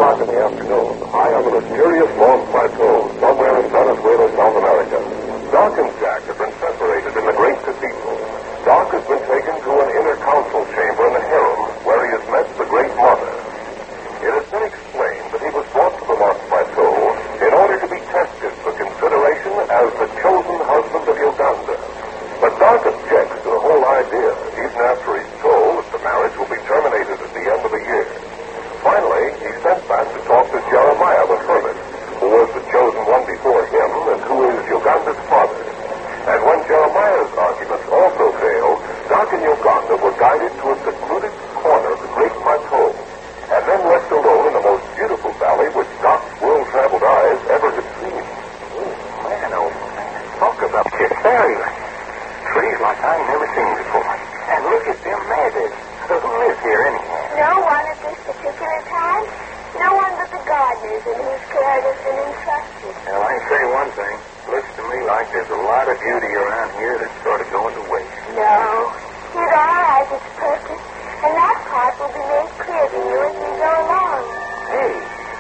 o'clock in the afternoon, high on the mysterious Long Plateau, somewhere in Venezuela, South America, Doc and Jack have been separated in the great cathedral. Doc has been taken to an inner council chamber in the harem, where he has met the great mother. It has been explained that he was brought to the Lost Plateau in order to be tested for consideration as the chosen husband of Uganda. But Doc objects to the whole idea, even after he's told that the marriage will be terminated at the end of the year. Finally, he's sent back to talk to Jeremiah the hermit, who was the chosen one before him and who is Uganda's father. And when Jeremiah's arguments also failed, Doc and Uganda were guided to a secluded corner of the Great Plateau, and then left alone in the most beautiful valley which Doc's world-traveled eyes ever had seen. Man, oh man, talk about this fairyland. Trees like I ain't never seen before. And look at them meadows. Who lives here anyhow? No one at this particular time. No one but the gardeners in whose care it has been entrusted. Well, I can say one thing. Looks to me like there's a lot of beauty around here that's sort of going to waste. No. It all has its purpose, and that part will be made clear to you as we go along. Hey,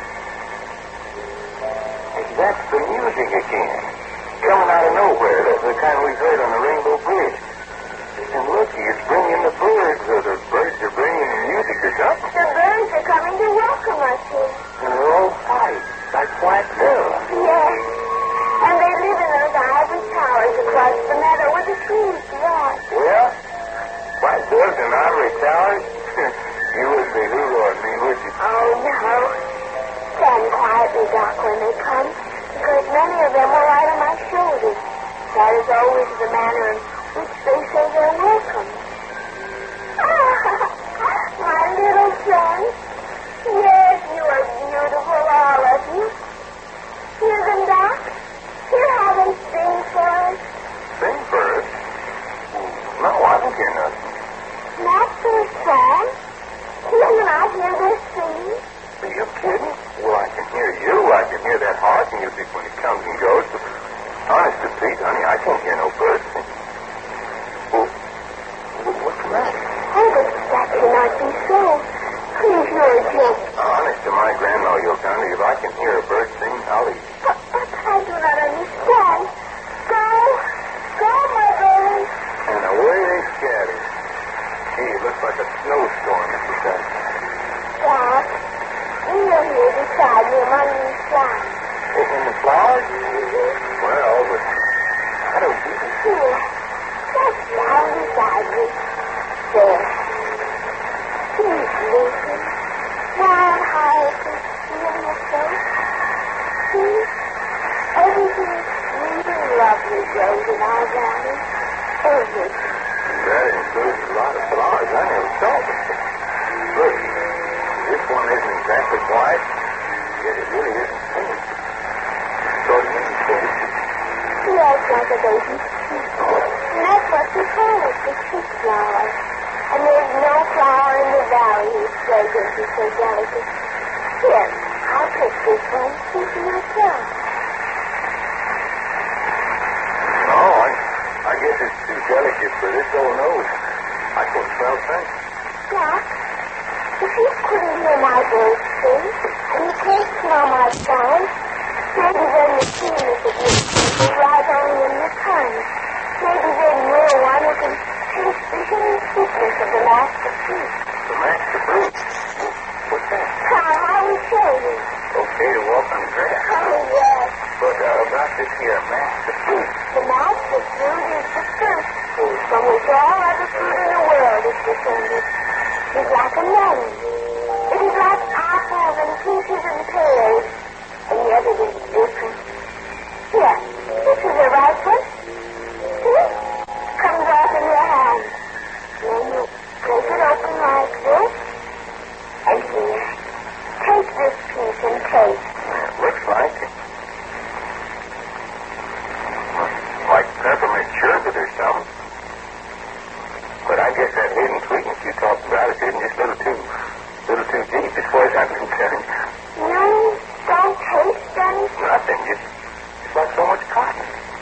that's the music again. Coming out of nowhere. That's the kind we've heard on the Rainbow Bridge. And looky, it's bringing the birds, or the birds are bringing music or something. The birds are coming to welcome us here. And they're all white, like white doves. Yes. And they live in those ivory towers across the meadow where the trees grow. Well, white doves and ivory towers? You wouldn't be hoorooing me, would you? Oh, no. Stand quietly, Doc, when they come, because many of them are right on my shoulders. That is always the manner in which they say they're welcome. My little friend. Yes, you are beautiful, all of you. Hear them, Doc. Hear how they sing for us. Sing for us? No, I don't hear nothing. That's their song. Can you not hear their singing? Are you kidding? Well, I can hear you. I can hear that harp music when it comes and goes. But honest to Pete, honey, I can't hear no birds sing. Well, what's the matter? Oh, but that cannot be so. Please, you're a gent. Honest to my grandma, Uganda, if I can hear a bird sing, I'll eat. But I do not understand. Go, my baby. And away they scatter. Gee, it looks like a snowstorm, Mr. Doc. Doc, you're here beside me among these flowers. In the flowers? Well, but I don't see them. Here, just down beside me. There. Please listen. Wild hyacinth, feel your face. See? Everything sweet and lovely grows in our valley. Everything. That includes a lot of flowers I never saw before. Look, this one isn't exactly white, yet it really isn't pink. Sort of indicated. Yes, like a baby's teeth. And that's what we call it, the teeth flower. And there's no flower in the valley whose fragrance is so delicate. Here, I'll pick this one, see for yourself. No, I guess it's too delicate for this old nose. I can't smell things. Doc, if you couldn't hear my birds sing, and you can't smell my flowers, maybe then the keenness of your teeth is right only in your tongue. Maybe then you're one who can taste the hidden sweetness of the master fruit. The master fruit? What's that? Come, I will show you. Okay to walk on the grass. Oh, yes. But about this here master fruit. The master fruit is the first fruit from which all other fruit in the world is descended. It is like a melon. It is like apples and peaches and pears. And yet it is different. Here, this is a ripe one. See? Comes off in your hand. Then you break it open like this. And here, take this piece and taste. It looks like it. Like peppermint sherbet or something. But I guess that hidden sweetness you talked about is hidden just a little too deep as far as I'm concerned. No, don't taste anything. Nothing, just like so much cotton.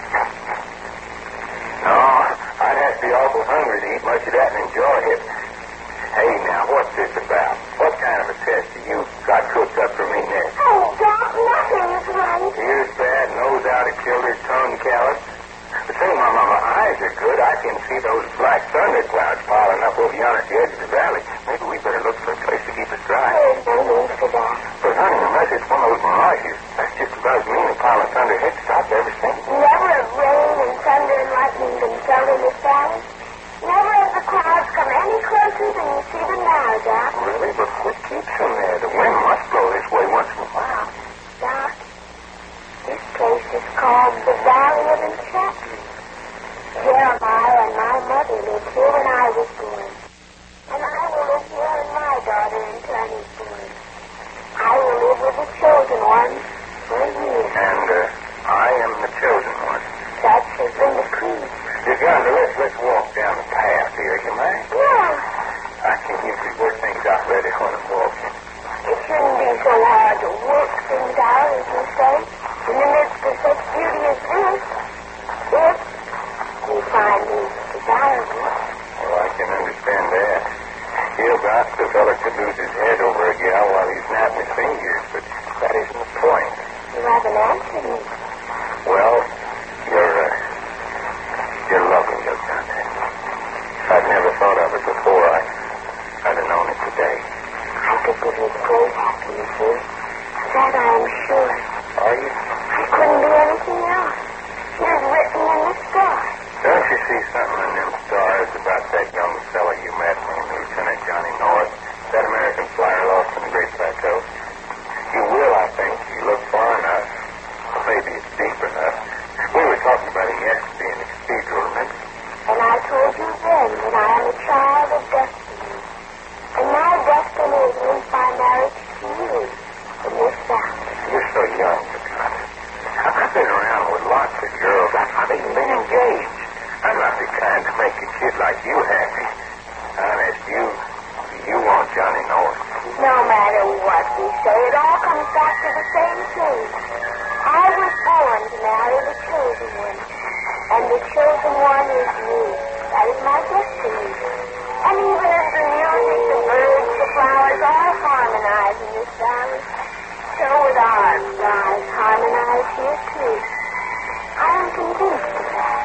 No, I'd have to be awful hungry to eat much of that and enjoy it. Hey, now, what's this about? What kind of a test do you got cooked up for me? keeps them there? The wind must blow this way once in a while. Doc, this place is called the Valley of Enchantment. Jeremiah and my mother lived here when I was born. And I will live here when my daughter in turn is born. I will live with the chosen one for a year. And I am the chosen one. Such has been the creed. Uganda, let's walk down the path here, you mind? Yeah. I can usually work things out ready when I'm walking. It shouldn't be so hard to work things out, as you say, in the midst of such beauty as this. If we find these desirable. Well, I can understand that. Gilbert, the fella could lose his head over a gal while he's snapping his fingers, but that isn't the point. You haven't answered me. Well, you're lovely, Uganda. If I'd never thought of it before, I'd have known it today. I could give you great happiness, dear. That I am sure. Are you? I couldn't be anything else. You're written in the stars. Don't you see something in them stars about that young fella you met named Lieutenant Johnny North, that American flyer lost in the Great Plateau? You will, I think. You look far enough. Or maybe it's deep enough. We were talking about him yesterday in the cathedral, remember? And I told you then that I am a child of destiny. And my destiny is linked by marriage to you in this valley. You're so young, Uganda. I've been around with lots of girls. I've even been engaged. I'm not the kind to make a kid like you happy. Honest, you want Johnny North. No matter what we say, it all comes back to the same thing. I was born to marry the chosen one. And the chosen one is you. That is my destiny. And even as the music, the birds, the flowers all harmonize in this valley, so would our lives harmonize here too. I am convinced of that.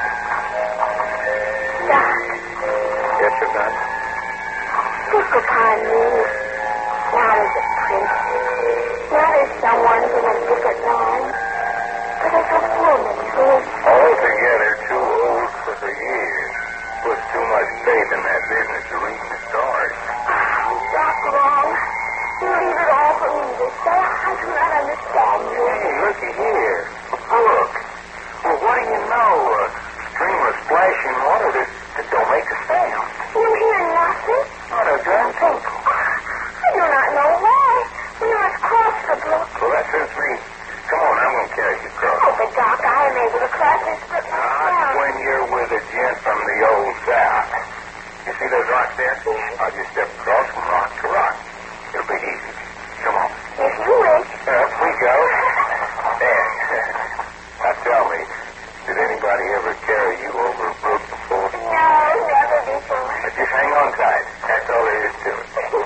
Doc, Yes, Uganda? look upon me, not as a prince, not as someone from a different land, but as a woman who is Altogether too old for her years. Put too much faith in that business of reading the stars. Doc wrong. You leave it all for me to say. I do not understand you. Hey, looky here. Look. Well, what do you know? A stream of splashing water that don't make a sound. You hear nothing? Not a darn thing. I do not know why. We must cross the brook. Well, that suits me. Come on, I'm going to carry you across. Oh, but Doc, I am able to cross this brook Not myself. when you're with a gent from the old South. You see those rocks there? I'll just step across from rock to rock. It'll be easy. Come on. If you wish. Up we go. There. Now tell me, did anybody ever carry you over a brook before? No, never before. Just hang on tight. That's all there is to it.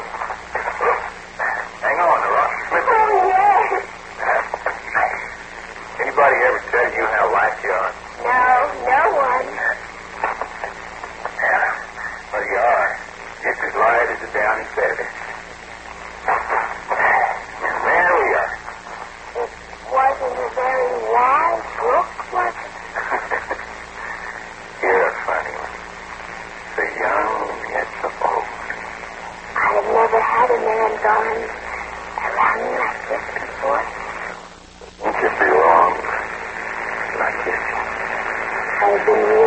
Hang on, the rock's slipping. Oh, yes. Anybody ever tell you how light you are? No, no one. Yeah. Well, you are. Just as light as a downy feather. And there we are. It wasn't a very wide brook, was it? You're a funny one. So young and yet so old. I have never had a man gone around me like this before. Won't you belong like this? I have been